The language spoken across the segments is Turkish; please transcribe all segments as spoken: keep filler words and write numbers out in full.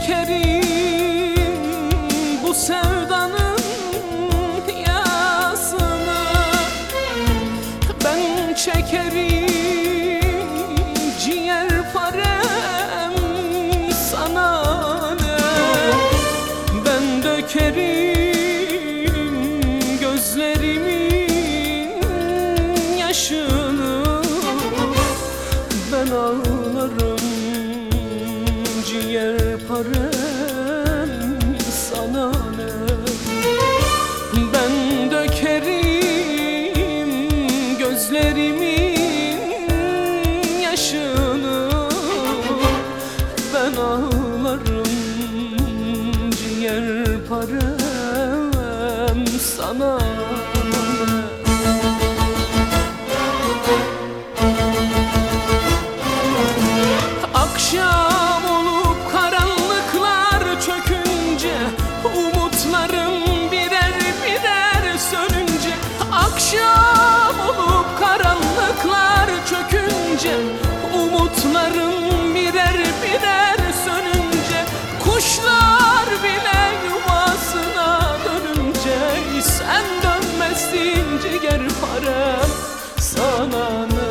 çekerim bu sevdanın yasını. Ben çekerim ciğerparem, sana ne? Ben dökerim gözlerimin yaşını. Ben ağlarım ciğerparem, sana ne? Ben dökerim gözlerimin yaşını. Ben ağlarım ciğerparem, sana ne? Akşam olup karanlıklar çökünce, umutlarım birer birer sönünce. Akşam olup karanlıklar çökünce, umutlarım birer birer sönünce. Kuşlar bile yuvasına dönünce, sen dönmezsin ciğerparem, sana ne?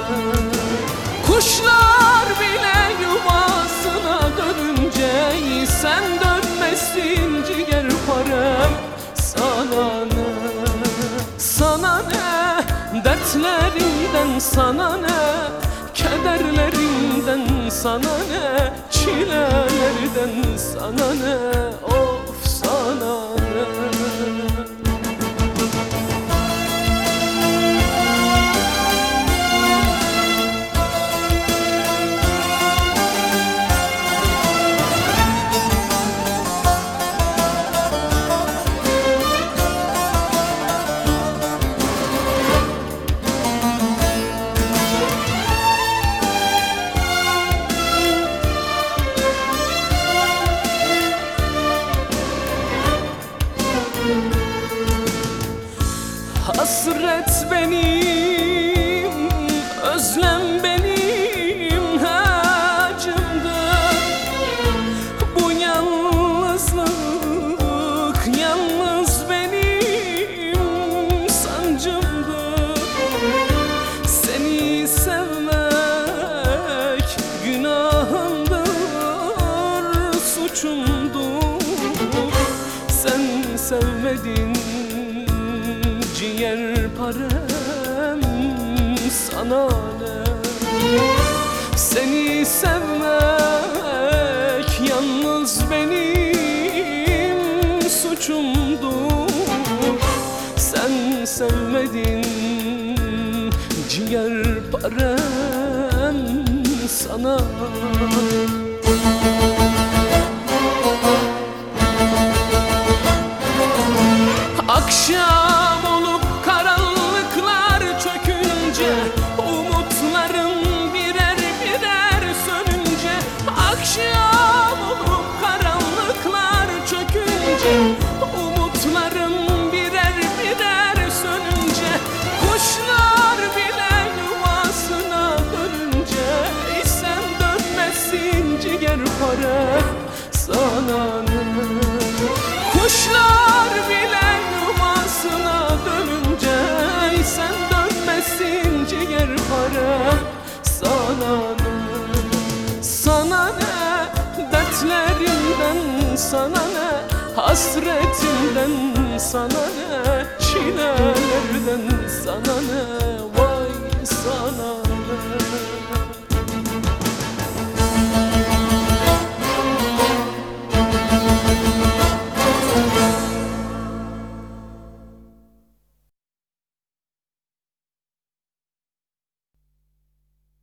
Kuşlar bile yuvasına dönünce, sen dönmezsin ciğerparem, sana ne? Sana ne? Dertlerinden sana ne? Kederlerinden sana ne? Çilelerden sana ne? Of, sana ne? Hasret benim, özlem benim hacımdır. Bu yalnızlık yalnız benim sancımdır. Seni sevmek günahımdır, suçumdur. Sen sevmedin ciğerparem, sana ne? Seni sevmek yalnız benim suçumdur. Sen sevmedin ciğerparem, sana ne? Akşam olup karanlıklar çökünce, umutlarım birer birer sönünce. Akşam olup karanlıklar çökünce, umutlarım birer birer sönünce. Kuşlar bile yuvasına dönünce, sen dönmezsin ciğerparem, sana ne? Kuşlar bile yuvasına dönünce, sen dönmezsin ciğerparem, sana ne? Sana ne? Dertlerimden sana ne? Hasretimden sana ne? Çilelerden sana ne? Vay sana